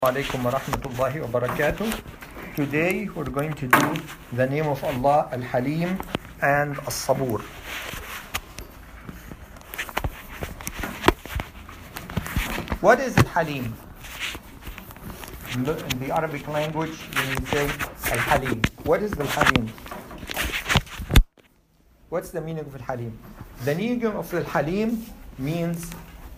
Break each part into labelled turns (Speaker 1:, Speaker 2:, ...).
Speaker 1: Alaikum wa rahmatullahi wa barakatuh. Today we're going to do the name of Allah, Al-Halim and As-Sabur. What is Al-Halim? In the Arabic language, when you say Al-Halim, what is Al-Halim? What's the meaning of Al-Halim? The meaning of Al-Halim means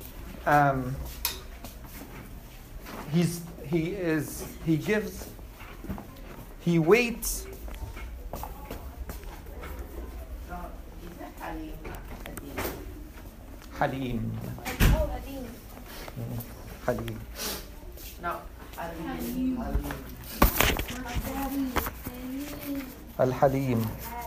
Speaker 1: he waits. Halim. Halim.
Speaker 2: No.
Speaker 1: Al-Halim.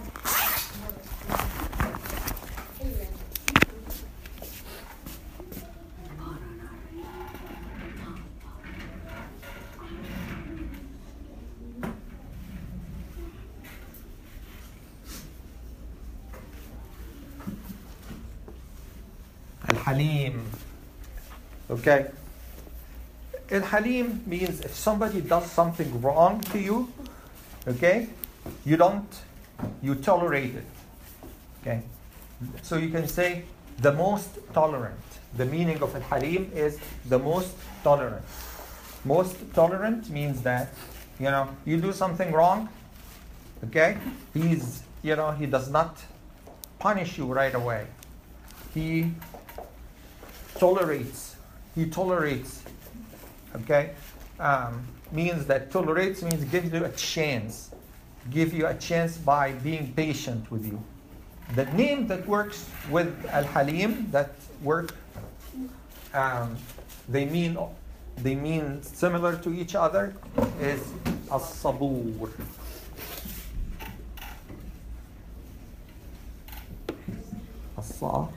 Speaker 1: Al-Halim. Okay. Al-Halim means if somebody does something wrong to you, okay, you tolerate it. Okay. So you can say the most tolerant. The meaning of Al-Halim is the most tolerant. Most tolerant means that, you do something wrong, okay? He does not punish you right away. He tolerates, okay? Means that tolerates means gives you a chance. Give you a chance by being patient with you. The name that works with Al-Halim, that work, they mean similar to each other, is As-Sabur. As-Sabur.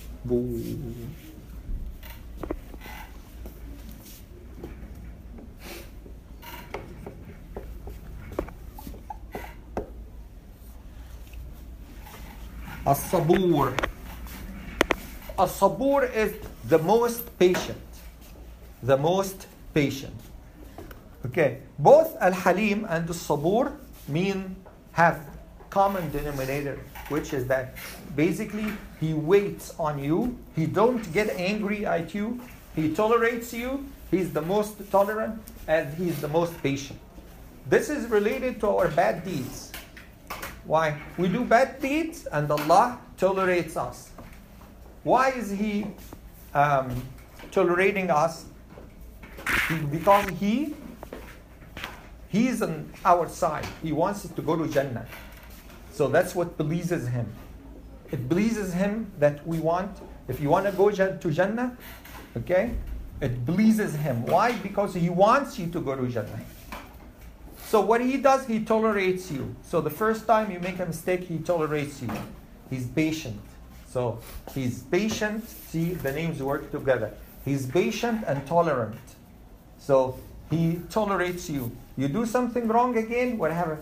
Speaker 1: As-Sabur. As-Sabur is the most patient. The most patient. Okay. Both Al-Halim and As-Sabur have common denominator, which is that basically he waits on you. He don't get angry at you. He tolerates you. He's the most tolerant and he's the most patient. This is related to our bad deeds. Why? We do bad deeds and Allah tolerates us. Why is He tolerating us? Because He's on our side. He wants us to go to Jannah. So that's what pleases Him. It pleases Him that if you want to go to Jannah, okay? It pleases Him. Why? Because He wants you to go to Jannah. So what He does, He tolerates you. So the first time you make a mistake, He tolerates you. He's patient. So He's patient. See, the names work together. He's patient and tolerant. So He tolerates you. You do something wrong again, whatever.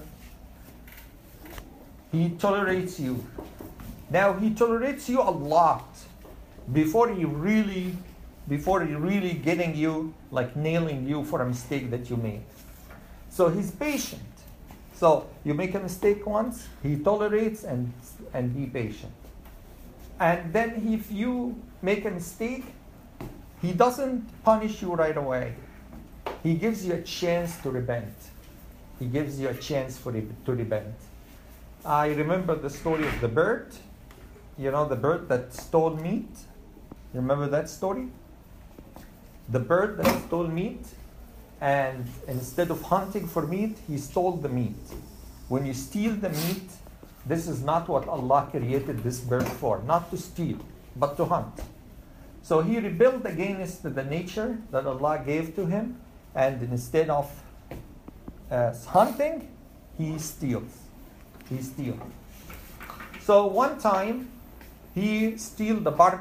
Speaker 1: He tolerates you. Now He tolerates you a lot before He really getting you, like nailing you for a mistake that you made. So He's patient. So you make a mistake once, He tolerates and be patient. And then if you make a mistake, He doesn't punish you right away. He gives you a chance to repent. He gives you a chance to repent. I remember the story of the bird. The bird that stole meat. Remember that story? The bird that stole meat. And instead of hunting for meat, he stole the meat. When you steal the meat, this is not what Allah created this bird for. Not to steal, but to hunt. So he rebelled against the nature that Allah gave to him. And instead of hunting, he steals. So one time, he steal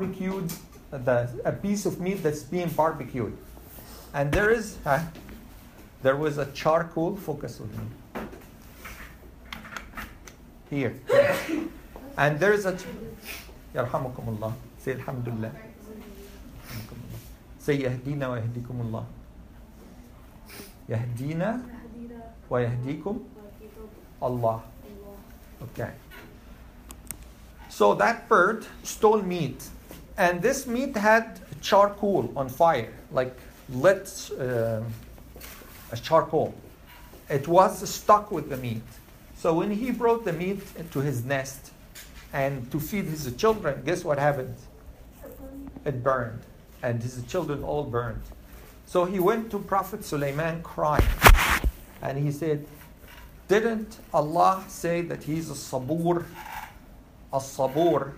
Speaker 1: a piece of meat that's being barbecued. And there was a charcoal, focus with me. Here. And there is a, Yarhamukumullah. Say Alhamdulillah. Say Yahdina wa Yahdikumullah. يهدينا ويهديكم Allah. Okay. So that bird stole meat, and this meat had charcoal on fire, like lit a charcoal. It was stuck with the meat. So when he brought the meat to his nest and to feed his children, guess what happened? It burned, and his children all burned. So he went to Prophet Sulaiman crying, and he said, didn't Allah say that he's a sabur, al-halim?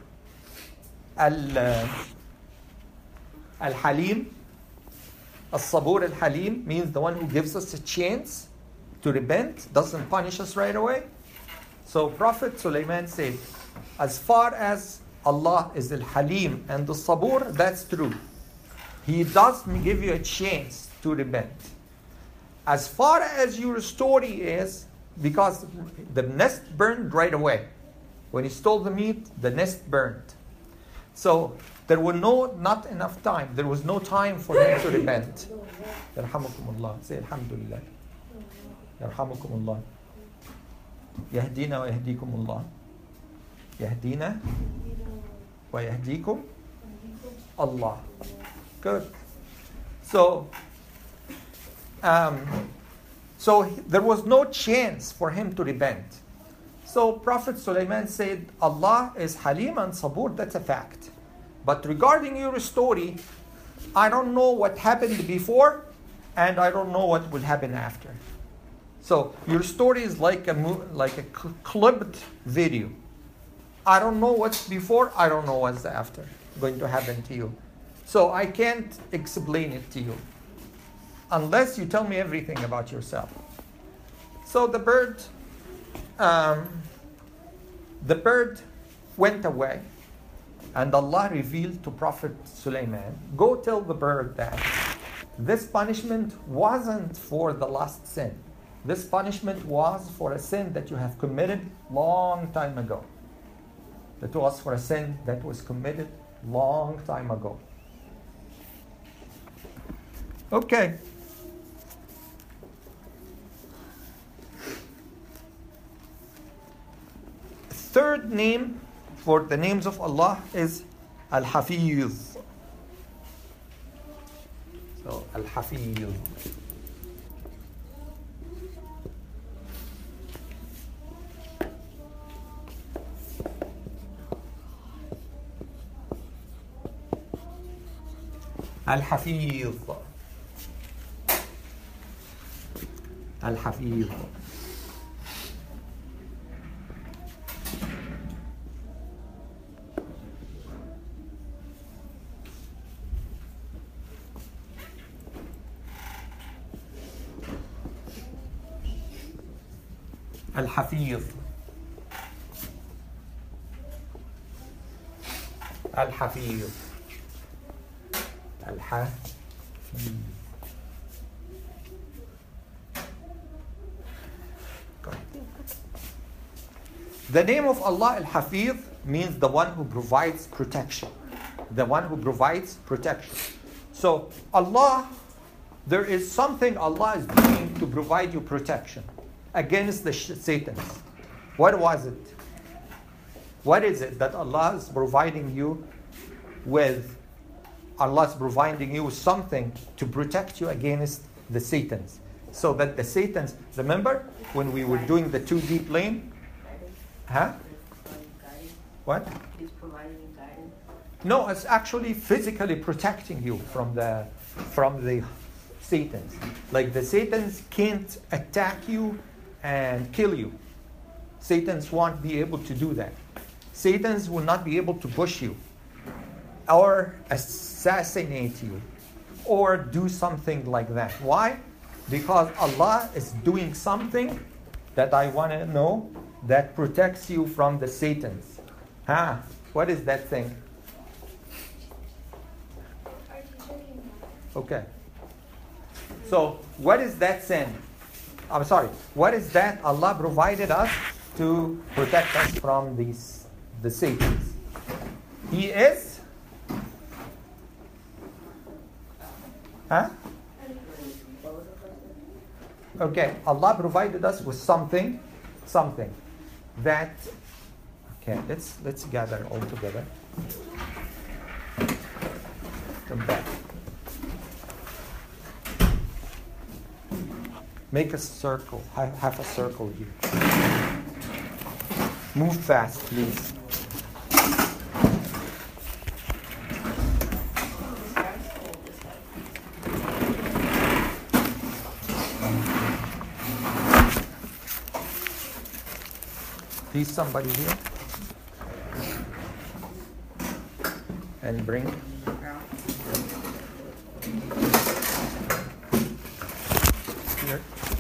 Speaker 1: Al-sabur al-halim means the one who gives us a chance to repent, doesn't punish us right away. So Prophet Sulaiman said, as far as Allah is al-halim and the sabur, that's true. He does give you a chance to repent. As far as your story is, because the nest burned right away. When he stole the meat, the nest burned. So there was not enough time. There was no time for him to repent. Yarhamukumullah. Say alhamdulillah. Yarhamukumullah. Yahdina wa yahdikumullah. Yahdina wa yahdikum Allah. Good. So there was no chance for him to repent. So Prophet Sulaiman said, Allah is Halim and Sabur, that's a fact. But regarding your story, I don't know what happened before, and I don't know what will happen after. So your story is like a clipped video. I don't know what's before, I don't know what's after going to happen to you. So I can't explain it to you unless you tell me everything about yourself. So the bird went away, and Allah revealed to Prophet Sulaiman, go tell the bird that this punishment wasn't for the last sin. This punishment was for a sin that you have committed long time ago. It was for a sin that was committed long time ago. Okay. Third name for the names of Allah is Al-Hafiz. So Al-Hafiz. Al-Hafiz. Al-Hafiz. Al-Hafiz. Al-Hafiz. Al-Hafiz. The name of Allah Al-Hafiz means the one who provides protection. The one who provides protection. So Allah, there is something Allah is doing to provide you protection against the Satans. What was it? What is it that Allah is providing you with? Allah is providing you something to protect you against the Satans. So that the Satans, remember when we were doing the 2D plane? Huh? What?
Speaker 2: He's providing guidance.
Speaker 1: No, it's actually physically protecting you from the Satans. Like the Satans can't attack you and kill you. Satans won't be able to do that. Satans will not be able to push you or assassinate you or do something like that. Why? Because Allah is doing something that I want to know that protects you from the Satans. Huh? What is that thing? Okay. So, what is that sin? I'm sorry. What is that Allah provided us to protect us from the Satans? He is? Huh? Okay, Allah provided us with something that, okay, let's gather all together. Come back. Make a circle, half a circle here. Move fast, please. Please, somebody here. And bring. Here.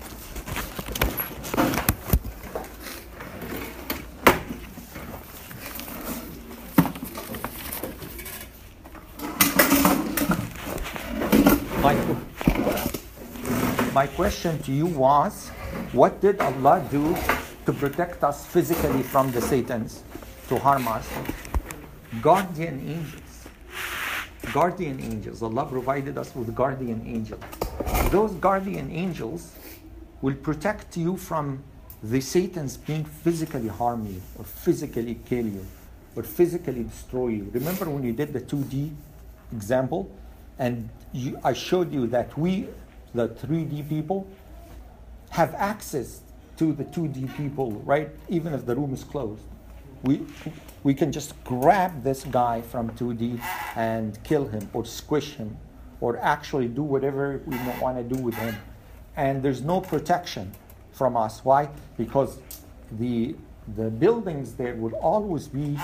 Speaker 1: My question to you was, what did Allah do to protect us physically from the Satans, to harm us? Guardian angels. Guardian angels. Allah provided us with guardian angels. Those guardian angels will protect you from the Satans being physically harm you, or physically kill you, or physically destroy you. Remember when you did the 2D example, and I showed you that we, the 3D people, have access to the 2D people, right? Even if the room is closed. We can just grab this guy from 2D and kill him, or squish him, or actually do whatever we want to do with him. And there's no protection from us. Why? Because the buildings there will always be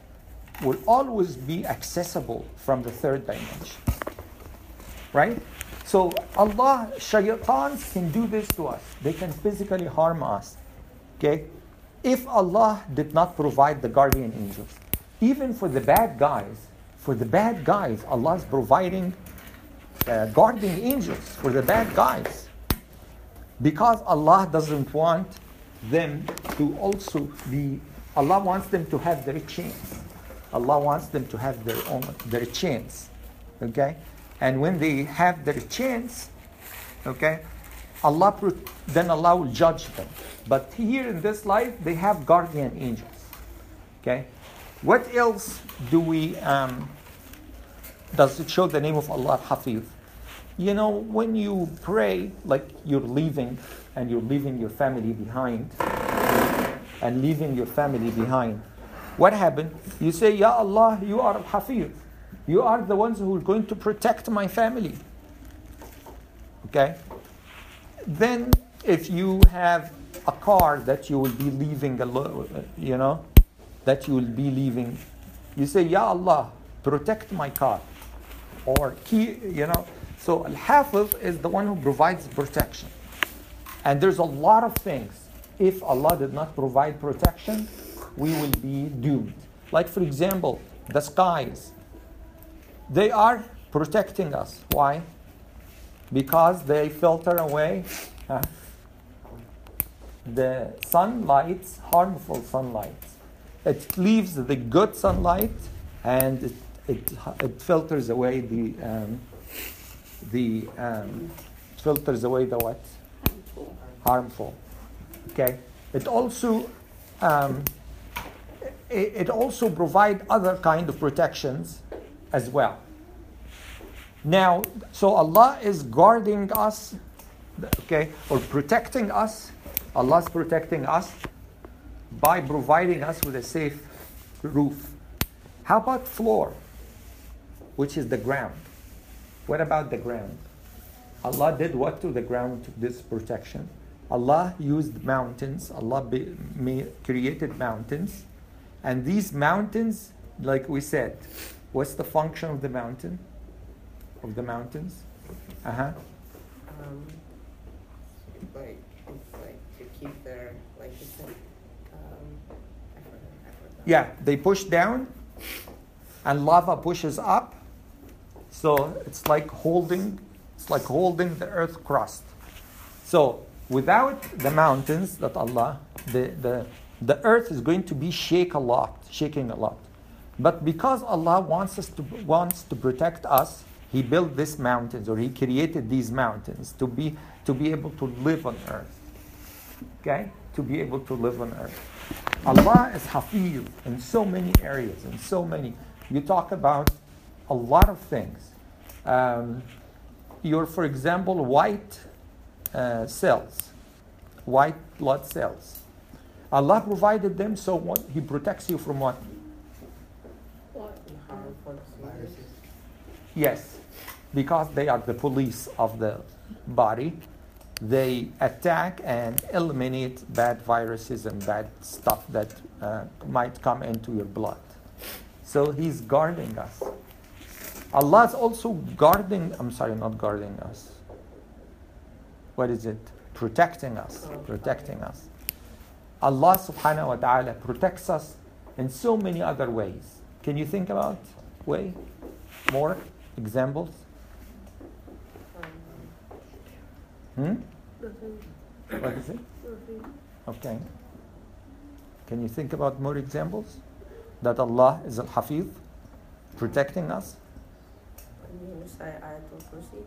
Speaker 1: accessible from the third dimension. Right? So Allah, shayaitans can do this to us. They can physically harm us. Okay? If Allah did not provide the guardian angels, even for the bad guys, Allah is providing guardian angels for the bad guys. Because Allah doesn't want them to also be, Allah wants them to have their chance. Allah wants them to have their chance. Okay? And when they have their chance, okay, Allah will judge them. But here in this life, they have guardian angels. Okay? What else does it show the name of Allah, Hafiz? You know, when you pray, like you're leaving your family behind, what happened? You say, Ya Allah, you are Hafiz. You are the ones who are going to protect my family. Okay? Then, if you have a car that you will be leaving, you say, Ya Allah, protect my car. Or, So, Al-Hafiz is the one who provides protection. And there's a lot of things. If Allah did not provide protection, we will be doomed. Like, for example, the skies. They are protecting us. Why? Because they filter away the sunlights, harmful sunlights. It leaves the good sunlight, and it filters away filters away the what? Harmful. Okay. It also provides other kind of protections as well. Now, so Allah is guarding us, okay, or protecting us. Allah is protecting us by providing us with a safe roof. How about floor, which is the ground? What about the ground? Allah did what to the ground to this protection? Allah used mountains. Allah created mountains. And these mountains, like we said, what's the function of the mountain? Of the mountains?
Speaker 2: It's like to keep their, like you said, I forgot.
Speaker 1: Yeah, they push down, and lava pushes up. So it's like holding the earth crust. So without the mountains that Allah, the earth is going to be shaking a lot. But because Allah wants to protect us, He built these mountains, or He created these mountains to to be able to live on earth. Okay? To be able to live on earth. Allah is Hafiz in so many areas, in so many. You talk about a lot of things. For example, white cells, white blood cells. Allah provided them, so what? He protects you from what?
Speaker 2: Harmful viruses.
Speaker 1: Yes, because they are the police of the body. They attack and eliminate bad viruses and bad stuff that might come into your blood. So He's guarding us. Allah's also guarding, not guarding us. What is it? Protecting us. Protecting us. Allah subhanahu wa ta'ala protects us in so many other ways. Can you think about more examples? What is it? Okay. Can you think about more examples? That Allah is Al-Hafiz, protecting us?
Speaker 2: When you recite Ayatul Kursi?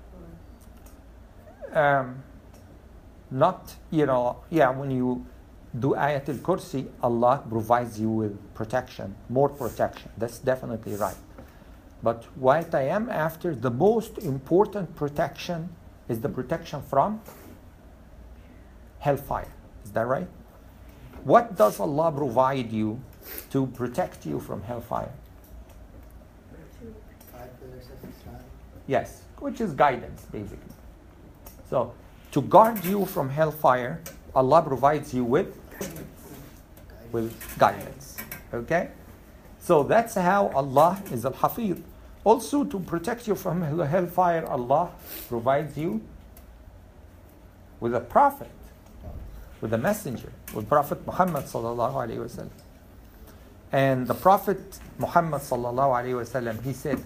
Speaker 1: When you do Ayatul Kursi, Allah provides you with protection, more protection. That's definitely right. But what I am after, the most important protection is the protection from hellfire. Is that right? What does Allah provide you to protect you from hellfire? Yes, which is guidance, basically. So, to guard you from hellfire, Allah provides you with guidance. Okay? So that's how Allah is Al-Hafiz. Also, to protect you from hellfire, Allah provides you with a prophet, with a messenger, with Prophet Muhammad sallallahu alaihi wasallam. And the Prophet Muhammad sallallahu alaihi wasallam, he said,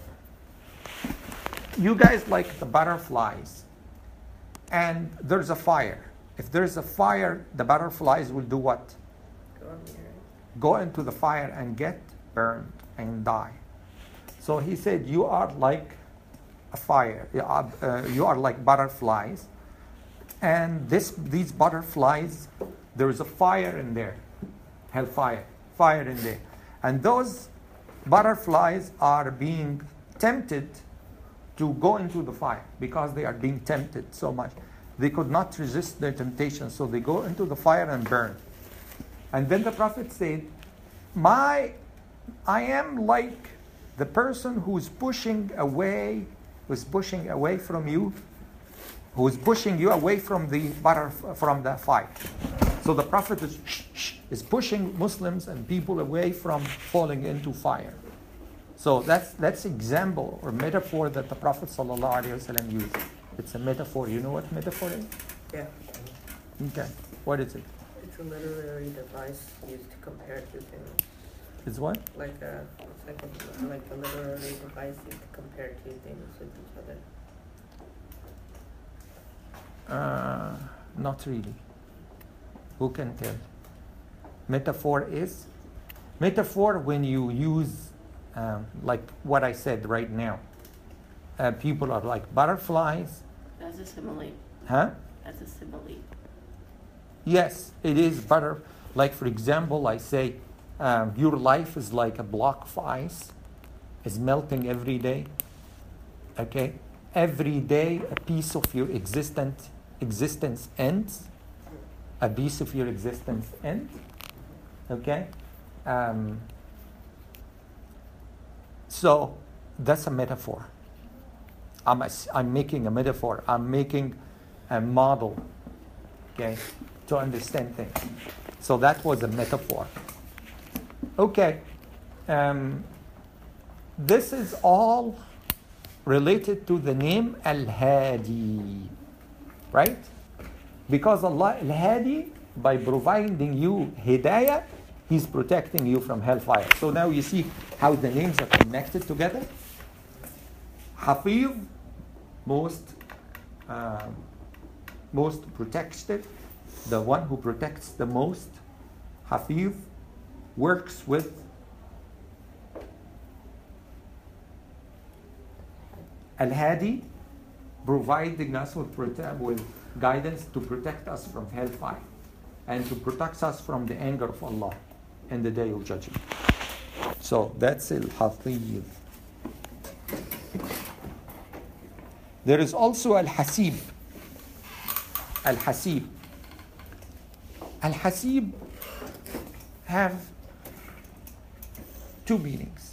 Speaker 1: you guys like the butterflies, and there's a fire. If there's a fire, the butterflies will do what? Go into the fire and get burned and die. So he said, you are like a fire. You are like butterflies. And these butterflies, there is a fire in there. Hellfire. Fire in there. And those butterflies are being tempted to go into the fire because they are being tempted so much. They could not resist their temptation, so they go into the fire and burn. And then the Prophet said, I am like the person who's pushing you away from the fire. So the Prophet is pushing Muslims and people away from falling into fire. So that's example or metaphor that the Prophet ﷺ used. It's a metaphor. You know what metaphor is?
Speaker 2: Yeah.
Speaker 1: Okay. What is it?
Speaker 2: It's a literary device used to compare two things.
Speaker 1: It's what?
Speaker 2: Like a literary device used to compare two things with each other.
Speaker 1: Not really. Who can tell? Metaphor when you use like what I said right now. People are like butterflies.
Speaker 3: That's a simile.
Speaker 1: Huh?
Speaker 3: That's a simile.
Speaker 1: Yes, it is butter. Like for example, I say, your life is like a block of ice. It's melting every day. Okay? Every day a piece of your existence ends. A piece of your existence ends. Okay? So that's a metaphor. I'm making a metaphor. I'm making a model, okay, to understand things. So that was a metaphor. Okay. This is all related to the name Al-Hadi, right? Because Allah Al-Hadi, by providing you hidayah, He's protecting you from hellfire. So now you see how the names are connected together. Hafiz, most protected, the one who protects the most. Hafiz works with Al-Hadi, providing us with guidance to protect us from hellfire and to protect us from the anger of Allah in the day of judgment. So that's Al-Hafiz. There is also Al-Hasib. Al-Hasib. Al-Hasib have two meanings.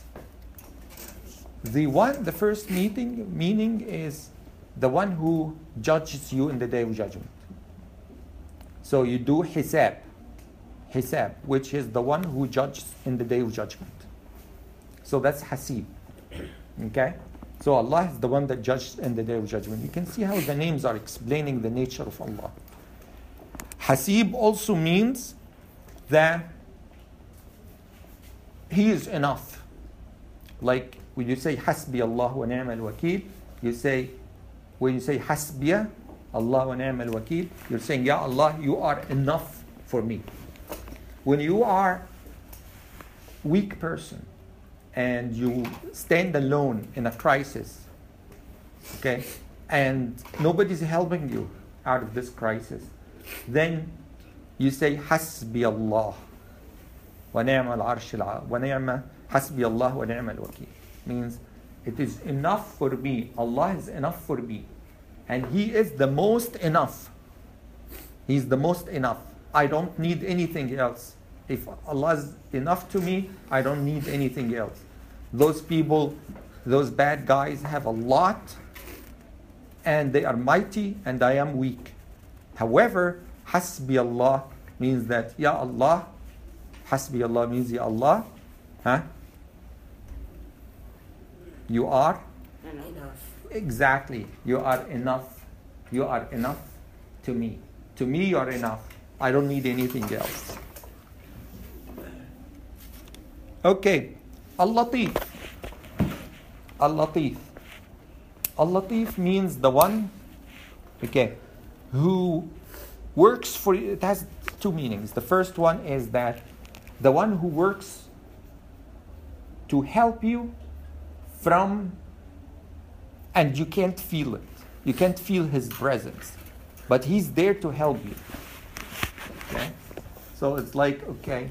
Speaker 1: The first meaning is the one who judges you in the day of judgment. So you do hisab, which is the one who judges in the day of judgment. So that's Hasib. Okay? So Allah is the one that judges in the day of judgment. You can see how the names are explaining the nature of Allah. Hasib also means that He is enough. Like when you say Hasbi Allah wa ni'mal wakil, when you say Hasbiya Allah wa ni'mal wakil, you're saying, Ya Allah, you are enough for me. When you are a weak person and you stand alone in a crisis, okay, and nobody's helping you out of this crisis, then you say Hasbi Allah wa ni'mal arshil wa ni'ma Hasbi Allah wa ni'mal wakil. Means it is enough for me. Allah is enough for me. And He is the most enough. He is the most enough. I don't need anything else. If Allah is enough to me, I don't need anything else. Those people, those bad guys have a lot and they are mighty and I am weak. However, Hasbi Allah means that, Ya Allah, Hasbi Allah means, Ya Allah, you are
Speaker 2: Enough.
Speaker 1: exactly. You are enough. You are enough to me. To me, you are enough. I don't need anything else. Okay. Al-Latif. Al-Latif. Al-Latif means the one, okay, who works for you. It has two meanings. The first one is that the one who works to help you from, and you can't feel it. You can't feel His presence. But He's there to help you. Okay? So it's like, okay.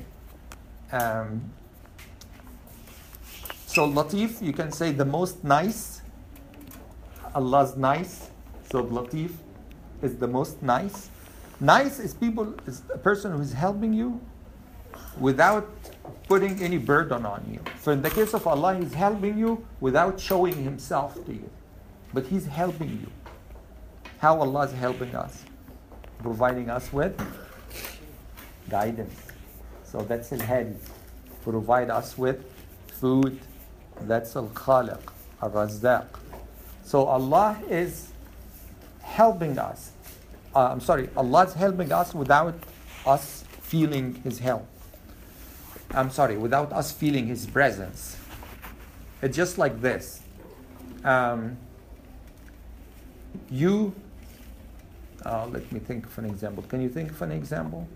Speaker 1: So Latif, you can say the most nice. Allah's nice. So Latif is the most nice. Nice is a person who is helping you without putting any burden on you. So in the case of Allah, He's helping you without showing Himself to you. But He's helping you. How Allah is helping us? Providing us with guidance. So that's Al-Hadi. Provide us with food. That's Al-Khaliq, Al-Razzaq. So Allah is helping us. Allah is helping us without us feeling His help. Without us feeling His presence. It's just like this. Let me think of an example. Can you think of an example?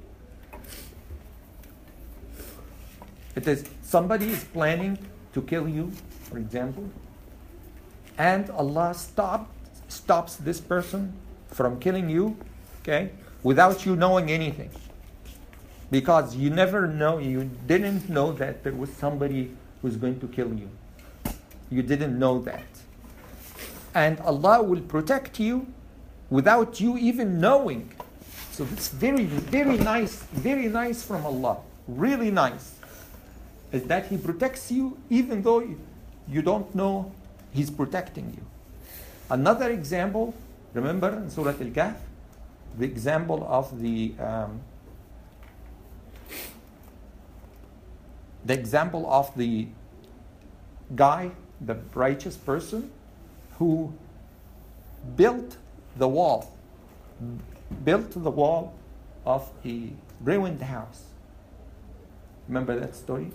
Speaker 1: It is somebody is planning to kill you, for example, and Allah stops this person from killing you, okay, without you knowing anything. Because you didn't know that there was somebody who's going to kill you. You didn't know that. And Allah will protect you without you even knowing. So it's very, very nice from Allah. Really nice. Is that He protects you even though you don't know He's protecting you. Another example, remember in Surah Al-Kahf, the example of the guy, the righteous person, who built the wall of a ruined house. Remember that story?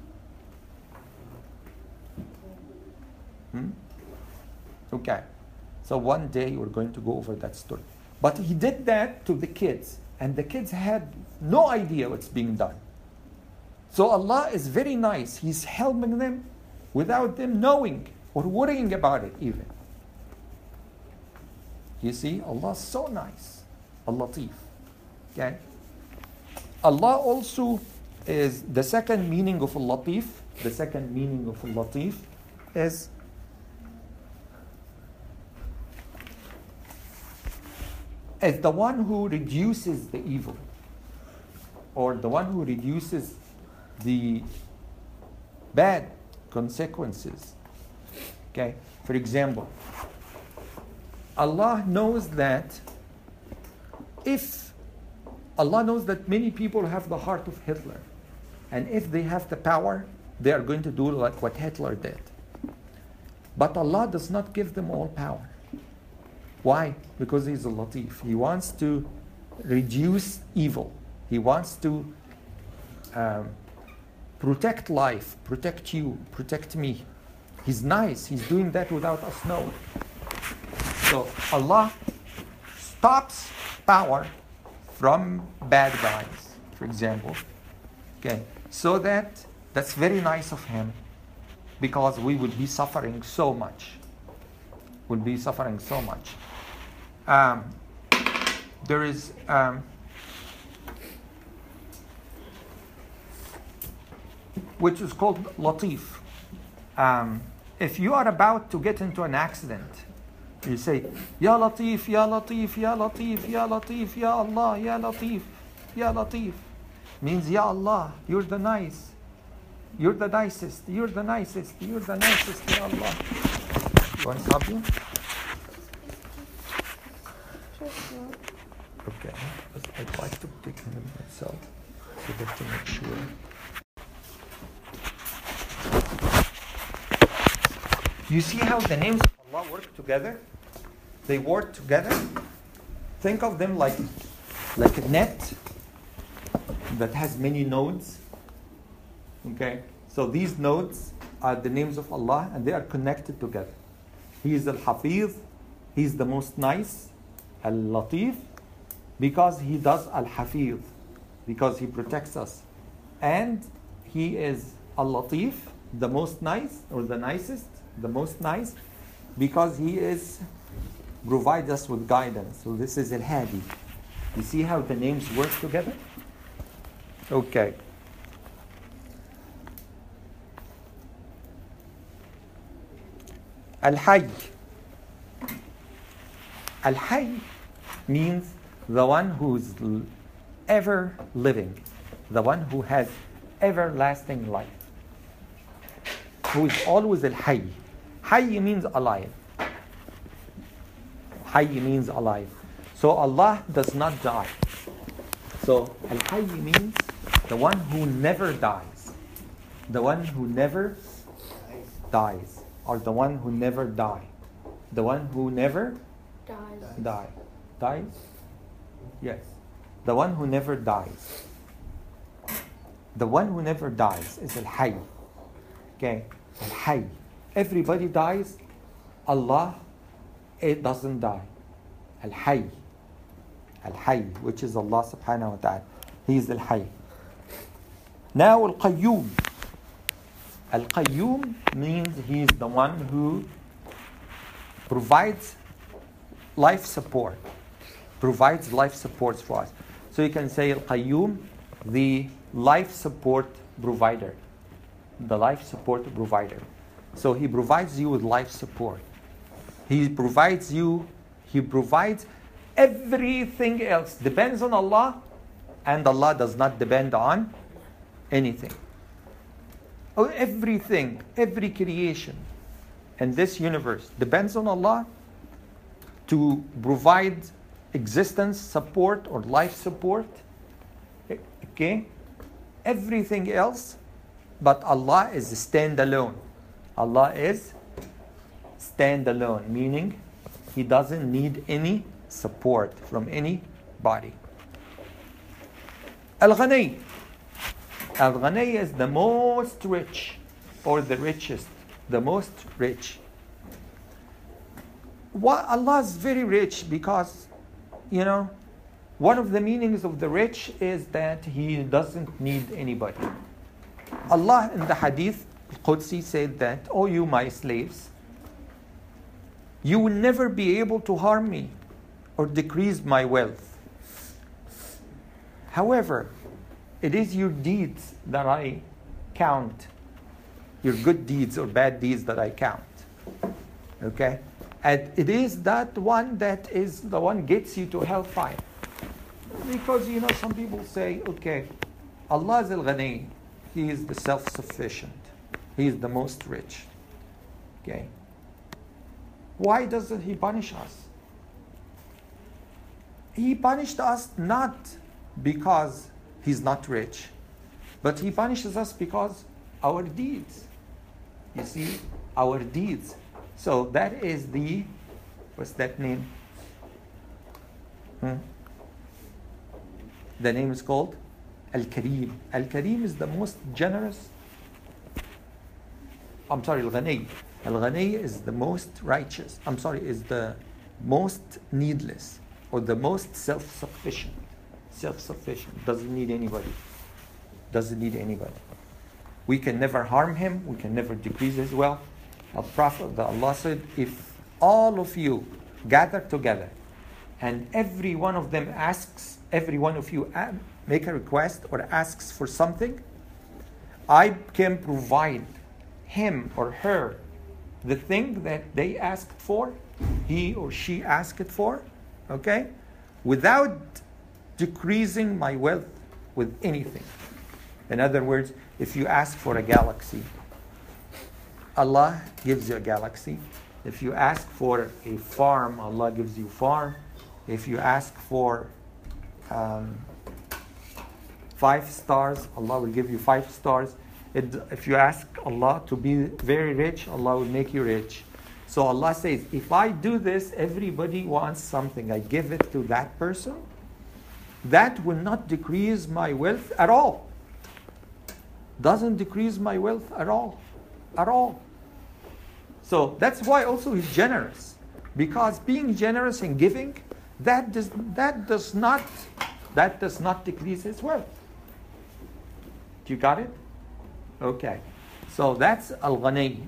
Speaker 1: Okay. So one day we're going to go over that story. But he did that to the kids, and the kids had no idea what's being done. So Allah is very nice. He's helping them without them knowing or worrying about it even. You see, Allah is so nice. Al-Latif. Okay? Allah also is the second meaning of Al-Latif. The second meaning of Al-Latif is as the one who reduces the evil, or the one who reduces the bad consequences. Okay? For example, Allah knows that many people have the heart of Hitler, and if they have the power, they are going to do like what Hitler did. But Allah does not give them all power. Why? Because He's a Latif. He wants to reduce evil. He wants to protect life, protect you, protect me. He's nice. He's doing that without us knowing. So Allah stops power from bad guys, for example. Okay, so that's very nice of Him, because we would be suffering so much. Would be suffering so much. There is which is called Latif. If you are about to get into an accident, you say, Ya Latif, Ya Latif, Ya Latif, Ya Latif, Ya Allah, Ya Latif, Ya Latif. Means, Ya Allah, you're the nice. You're the nicest. You're the nicest. You're the nicest, Ya Allah. You want something? Okay. I'd like to take him myself so that to make sure. You see how the names of Allah work together? They work together. Think of them like a net that has many nodes. Okay? So these nodes are the names of Allah, and they are connected together. He is Al-Hafiz. He is the most nice. Al-Latif. Because He does Al-Hafiz. Because He protects us. And He is Al-Latif, the most nice, or the nicest. The most nice, because He provides us with guidance. So this is Al-Hadi. You see how the names work together? Okay. Al-Hayy. Al-Hayy means the one who is ever living, the one who has everlasting life, who is always Al-Hayy. Hayy means alive. Hayy means alive. So Allah does not die. So Al-Hayy means the one who never dies. The one who never dies. Or the one who never died. The one who never dies. Dies? Yes. The one who never dies. The one who never dies is Al-Hayy. Okay? Al-Hayy. Everybody dies. Allah, it doesn't die. Al-Hayy. Al-Hayy, which is Allah subhanahu wa ta'ala. He is Al-Hayy. Now Al-Qayyum. Al-Qayyum means He is the one who provides life support. Provides life supports for us. So you can say Al-Qayyum, the life support provider. The life support provider. So He provides you with life support. He provides everything else. Depends on Allah, and Allah does not depend on anything. Everything, every creation in this universe depends on Allah to provide existence support or life support. Okay? Everything else, but Allah is standalone. Allah is standalone, meaning He doesn't need any support from anybody. Al-Ghani. Al-Ghani is the most rich, or the richest, the most rich. Allah is very rich because, one of the meanings of the rich is that He doesn't need anybody. Allah in the Hadith Qudsi said that, "Oh, you my slaves, you will never be able to harm me or decrease my wealth. However, it is your deeds that I count, your good deeds or bad deeds that I count. Okay? And it is that one that is the one gets you to hellfire. Because, some people say, okay, Allah is al-Ghani. He is the self-sufficient. He is the most rich. Okay? Why doesn't He punish us? He punished us not because He's not rich, but He punishes us because our deeds. You see, our deeds. So that is what's that name? The name is called Al-Kareem. Al-Kareem is the most generous. I'm sorry, Al-Ghani. Al-Ghani is the most righteous. Is the most needless or the most self-sufficient. Self-sufficient. Doesn't need anybody. Doesn't need anybody. We can never harm him. We can never decrease his wealth. Allah said, if all of you gather together and every one of them every one of you make a request or asks for something, I can provide him or her the thing that they asked for, he or she asked it for, okay, without decreasing my wealth with anything. In other words, if you ask for a galaxy, Allah gives you a galaxy. If you ask for a farm, Allah gives you a farm. If you ask for 5 stars, Allah will give you 5 stars. If you ask Allah to be very rich, Allah will make you rich. So Allah says, if I do this, everybody wants something, I give it to that person, that will not decrease my wealth at all. Doesn't decrease my wealth at all. At all. So that's why also He's generous. Because being generous and giving, that does not decrease His wealth. You got it? Okay. So that's Al-Ghani.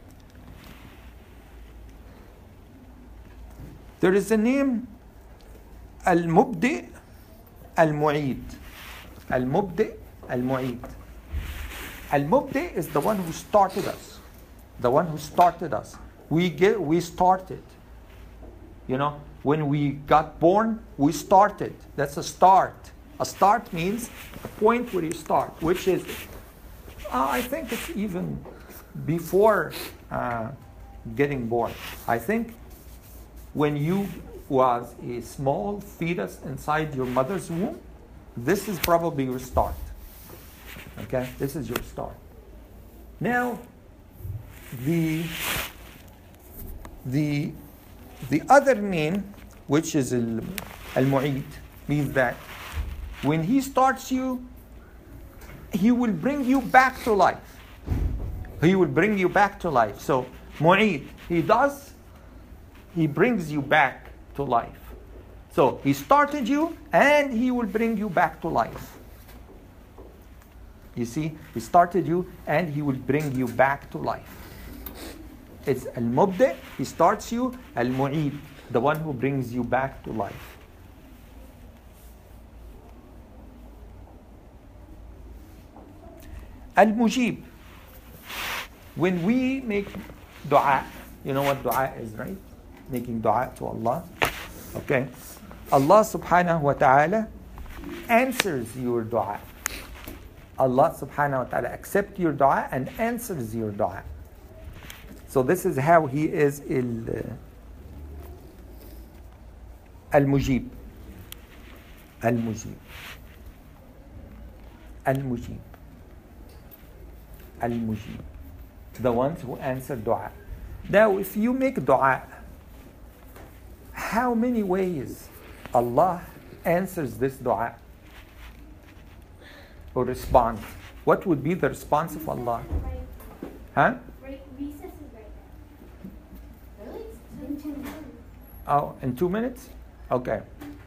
Speaker 1: There is a name, Al-Mubdi Al-Mu'id. Al-Mubdi Al-Mu'id. Al-Mubdi is the one who started us. The one who started us. We started. When we got born, we started. That's a start. A start means a point where you start, which is, I think it's even before getting born. I think when you was a small fetus inside your mother's womb, this is probably your start. Okay? This is your start. Now, the other name, which is Al-Mu'id, means that when He starts you, He will bring you back to life. He will bring you back to life. So, Mu'id, He brings you back to life. So, He started you and He will bring you back to life. You see, He started you and He will bring you back to life. It's Al-Mubdi, He starts you, Al-Mu'id, the one who brings you back to life. Al-Mujib. When we make dua, you know what dua is, right? Making dua to Allah. Okay. Allah subhanahu wa ta'ala answers your dua. Allah subhanahu wa ta'ala accepts your dua and answers your dua. So this is how He is Al-Mujib. Al-Mujib. Al-Mujib. Al-Mujib. The ones who answer dua. Now, if you make dua, how many ways Allah answers this dua or responds? What would be the response of Allah? Huh?
Speaker 4: Recess is right now. Really? In 2 minutes.
Speaker 1: Oh, in 2 minutes? Okay.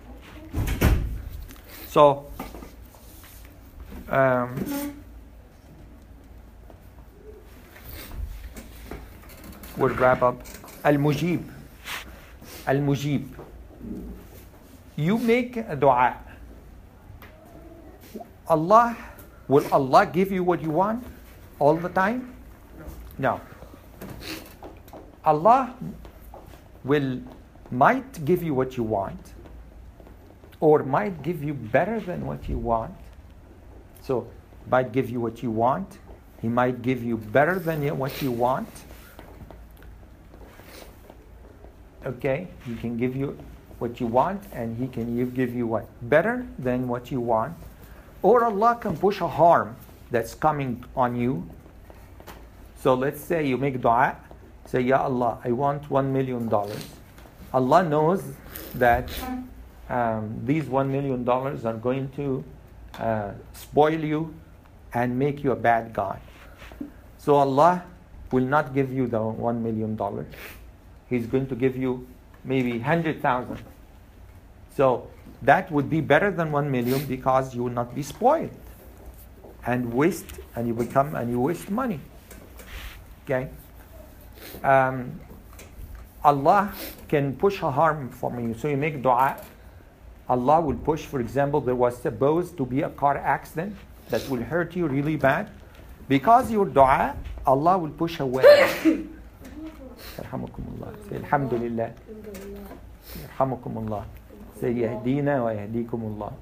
Speaker 1: So, we'll wrap up. Al-Mujib. Al-Mujib. you make a dua. Will Allah give you what you want all the time? No. Allah might give you what you want, or might give you better than what you want. So, might give you what you want. He might give you better than what you want. Okay? He can give you what you want, and He can give you what? Better than what you want. Or Allah can push a harm that's coming on you. So let's say you make dua, say, Ya Allah, I want $1 million. Allah knows that these $1 million are going to spoil you and make you a bad guy. So Allah will not give you the $1 million. He's going to give you maybe 100,000. So that would be better than 1 million because you will not be spoiled and waste, and you waste money. Okay? Allah can push a harm from you. So you make dua. Allah will push, for example, there was supposed to be a car accident that will hurt you really bad. Because your dua, Allah will push away. Yarhamukumullah. Say Alhamdulillah. Yarhamukumullah. Say Yahdina wa Yahdikumullah.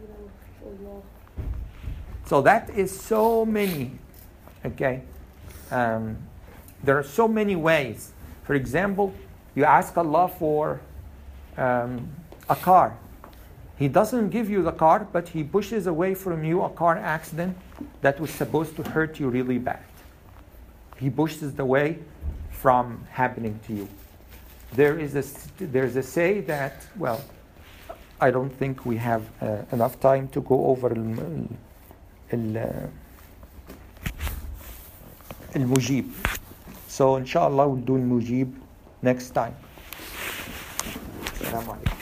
Speaker 1: So that is so many. Okay? There are so many ways. For example, you ask Allah for a car. He doesn't give you the car, but He pushes away from you a car accident that was supposed to hurt you really bad. He pushes the way from happening to you. There's a say that, well, I don't think we have enough time to go over al-mujib. So inshallah we'll do al-mujib next time. Assalamu alaikum.